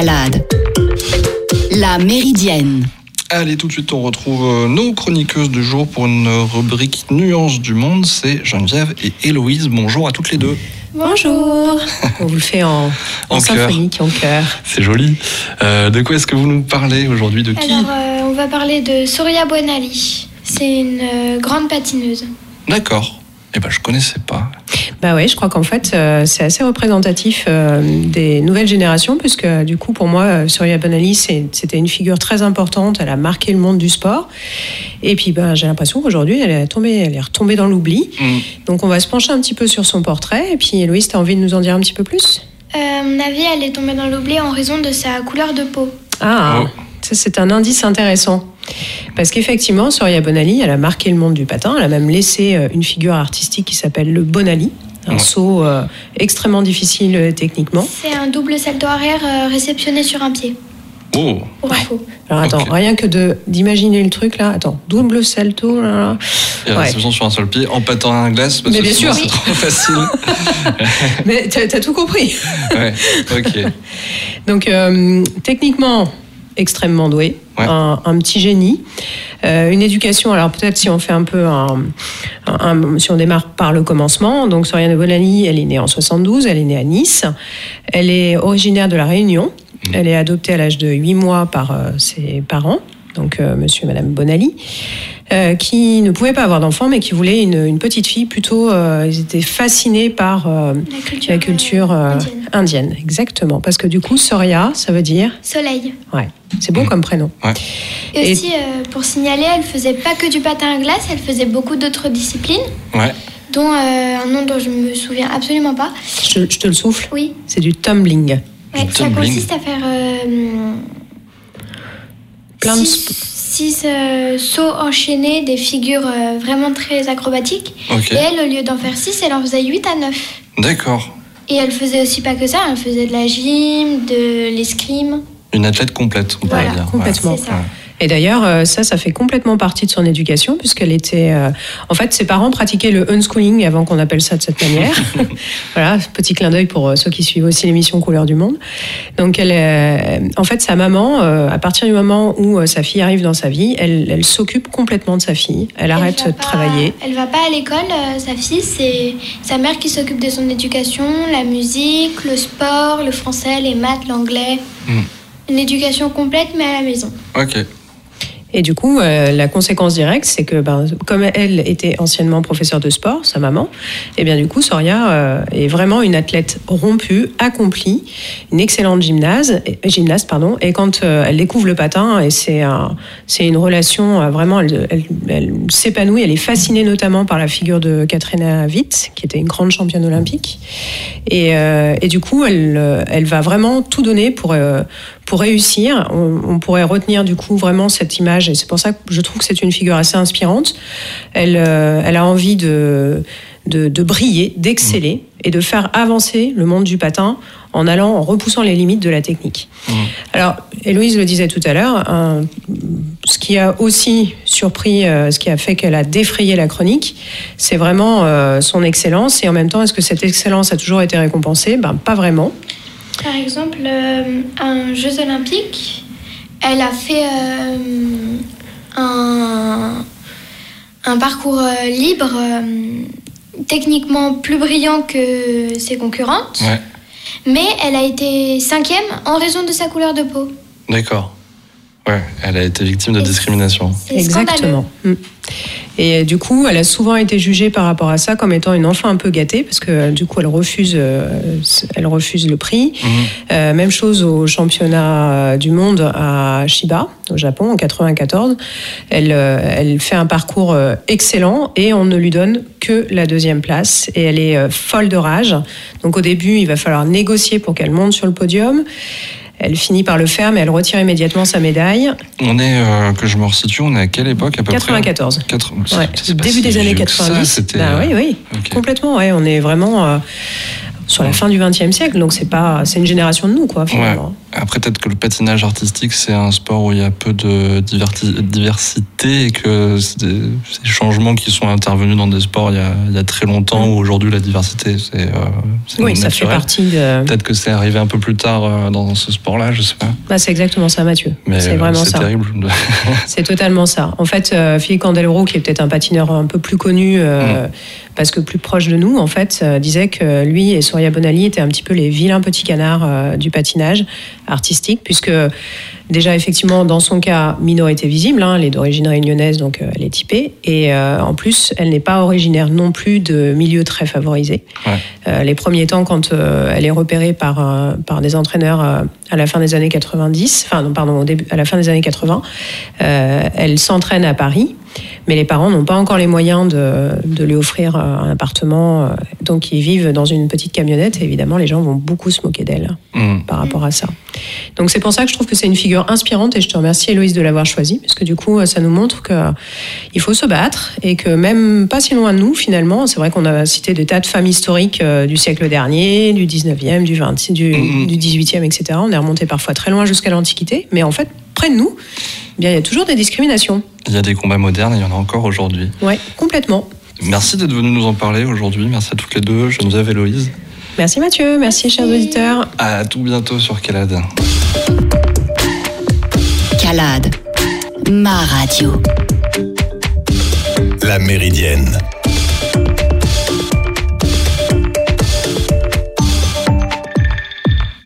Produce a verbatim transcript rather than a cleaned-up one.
balade. La Méridienne. Allez, tout de suite, on retrouve nos chroniqueuses du jour pour une rubrique Nuances du monde. C'est Geneviève et Héloïse. Bonjour à toutes les deux. Bonjour. On vous le fait en, en, en symphonique, en chœur. C'est joli. Euh, de quoi est-ce que vous nous parlez aujourd'hui? De qui? Alors, euh, on va parler de Soria Bonali. C'est une euh, grande patineuse. D'accord. Eh ben, je connaissais pas. Bah ouais, je crois qu'en fait, euh, c'est assez représentatif euh, des nouvelles générations, puisque du coup, pour moi, euh, Soria Bonali, c'est, c'était une figure très importante. Elle a marqué le monde du sport. Et puis, ben, j'ai l'impression qu'aujourd'hui, elle est tombée, elle est retombée dans l'oubli. Mmh. Donc, on va se pencher un petit peu sur son portrait. Et puis, Héloïse, tu as envie de nous en dire un petit peu plus? euh, À mon avis, elle est tombée dans l'oubli en raison de sa couleur de peau. Ah, oh. Ça, c'est un indice intéressant. Parce qu'effectivement, Soria Bonali, elle a marqué le monde du patin. Elle a même laissé une figure artistique qui s'appelle le Bonali, un ouais. saut euh, extrêmement difficile euh, techniquement. C'est un double salto arrière euh, réceptionné sur un pied. Oh. Pour info. Alors attends, okay. rien que de, d'imaginer le truc là. Attends, double salto. Là, là. Et ouais. réception sur un seul pied en patin à la glace. Parce Mais que bien sûr, c'est oui. trop facile. Mais t'as, t'as tout compris. Ouais, ok. Donc euh, techniquement, extrêmement doué, ouais. un, un petit génie, euh, une éducation. Alors peut-être si on fait un peu un, un, un si on démarre par le commencement. Donc Soria Bonali, elle est née en soixante-douze, elle est née à Nice, elle est originaire de la Réunion, mmh. elle est adoptée à l'âge de huit mois par euh, ses parents, donc euh, Monsieur et Madame Bonali, euh, qui ne pouvaient pas avoir d'enfants, mais qui voulaient une, une petite fille. Plutôt, euh, ils étaient fascinés par euh, la culture, la culture euh, indienne. indienne, exactement. Parce que du coup, Soria, ça veut dire soleil. Ouais, c'est beau mmh. comme prénom. Ouais. Et, et aussi, euh, pour signaler, elle faisait pas que du patin à glace, elle faisait beaucoup d'autres disciplines. Ouais. Dont euh, un nom dont je me souviens absolument pas. Je, je te le souffle. Oui. C'est du tumbling. Ouais, du ça tumbling. consiste à faire euh, plein six, de six euh, sauts enchaînés, des figures euh, vraiment très acrobatiques. Okay. Et elle, au lieu d'en faire six, elle en faisait huit à neuf. D'accord. Et elle faisait aussi pas que ça, elle faisait de la gym, de l'escrime. Une athlète complète, on voilà, pourrait dire. Complètement. C'est ça. Ouais. Et d'ailleurs, ça, ça fait complètement partie de son éducation, puisqu'elle était... Euh, en fait, ses parents pratiquaient le unschooling avant qu'on appelle ça de cette manière. Voilà, petit clin d'œil pour ceux qui suivent aussi l'émission Couleurs du Monde. Donc, elle, euh, en fait, sa maman, euh, à partir du moment où euh, sa fille arrive dans sa vie, elle, elle s'occupe complètement de sa fille. Elle, elle arrête de pas, travailler. Elle va pas à l'école, euh, sa fille, c'est sa mère qui s'occupe de son éducation, la musique, le sport, le français, les maths, l'anglais. Mm. Une éducation complète, mais à la maison. Ok. Et du coup, euh, la conséquence directe, c'est que ben, comme elle était anciennement professeure de sport, sa maman, et bien du coup, Soria euh, est vraiment une athlète rompue, accomplie, une excellente gymnase, gymnaste, pardon. Et quand euh, elle découvre le patin, et c'est, un, c'est une relation euh, vraiment, elle, elle, elle s'épanouit, elle est fascinée notamment par la figure de Katrina Witt, qui était une grande championne olympique. Et, euh, et du coup, elle, elle va vraiment tout donner pour euh, pour réussir. On, on pourrait retenir du coup vraiment cette image, et c'est pour ça que je trouve que c'est une figure assez inspirante. Elle, euh, elle a envie de, de, de briller, d'exceller mmh. et de faire avancer le monde du patin en allant, en repoussant les limites de la technique. Mmh. Alors, Héloïse le disait tout à l'heure, un, ce qui a aussi surpris, euh, ce qui a fait qu'elle a défrayé la chronique, c'est vraiment euh, son excellence. Et en même temps, est-ce que cette excellence a toujours été récompensée? Ben, pas vraiment. Par exemple, euh, un Jeux Olympiques, elle a fait euh, un, un parcours euh, libre, euh, techniquement plus brillant que ses concurrentes, ouais. mais elle a été cinquième en raison de sa couleur de peau. D'accord. Ouais, elle a été victime de Et discrimination. C'est exactement. Scandaleux. Et du coup, elle a souvent été jugée par rapport à ça comme étant une enfant un peu gâtée, parce que du coup, elle refuse, elle refuse le prix. Mmh. Euh, même chose au championnat du monde à Chiba, au Japon, en quatre-vingt-quatorze. Elle, elle fait un parcours excellent et on ne lui donne que la deuxième place. Et elle est folle de rage. Donc au début, il va falloir négocier pour qu'elle monte sur le podium. Elle finit par le faire, mais elle retire immédiatement sa médaille. On est, euh, que je me resitue, on est à quelle époque à peu quatre-vingt-quatorze. près quatre-vingt-quatorze. Ouais, c'est début si des années quatre-vingt-dix. Ça, c'était... Ben, oui, oui, okay. Complètement. Ouais, on est vraiment euh, sur la fin du vingtième siècle, donc c'est pas, c'est une génération de nous, quoi, finalement. Ouais. Après, peut-être que le patinage artistique, c'est un sport où il y a peu de diverti- diversité et que c'est des, ces changements qui sont intervenus dans des sports il y a, il y a très longtemps, où aujourd'hui la diversité, c'est, euh, c'est oui, naturel. Ça fait partie de... Peut-être que c'est arrivé un peu plus tard euh, dans ce sport-là, je sais pas. Bah, c'est exactement ça, Mathieu. Mais c'est euh, vraiment c'est ça. terrible. C'est totalement ça. En fait, euh, Philippe Candeloro, qui est peut-être un patineur un peu plus connu, euh, mmh. parce que plus proche de nous, en fait, euh, disait que lui et Surya Bonali étaient un petit peu les vilains petits canards euh, du patinage artistique, puisque déjà, effectivement, dans son cas, Mino était visible, hein, elle est d'origine réunionnaise, donc euh, elle est typée, et euh, en plus, elle n'est pas originaire non plus de milieux très favorisés. Ouais. Euh, les premiers temps, quand euh, elle est repérée par, euh, par des entraîneurs euh, à la fin des années quatre-vingt-dix, enfin non, pardon, au début, à la fin des années quatre-vingts, euh, elle s'entraîne à Paris, mais les parents n'ont pas encore les moyens de, de lui offrir un appartement, donc ils vivent dans une petite camionnette, et évidemment, les gens vont beaucoup se moquer d'elle mmh. par rapport à ça. Donc c'est pour ça que je trouve que c'est une figure inspirante, et je te remercie, Héloïse, de l'avoir choisie, parce que du coup, ça nous montre qu'il faut se battre, et que même pas si loin de nous, finalement, c'est vrai qu'on a cité des tas de femmes historiques du siècle dernier, du dix-neuvième, du vingtième, du, mmh. du dix-huitième, et cetera. On est remonté parfois très loin jusqu'à l'Antiquité, mais en fait, près de nous, eh bien, il y a toujours des discriminations. Il y a des combats modernes, et il y en a encore aujourd'hui. Oui, complètement. Merci d'être venu nous en parler aujourd'hui. Merci à toutes les deux, Geneviève et Héloïse. Merci Mathieu, merci chers auditeurs. À tout bientôt sur Calade. Calade, ma radio. La Méridienne.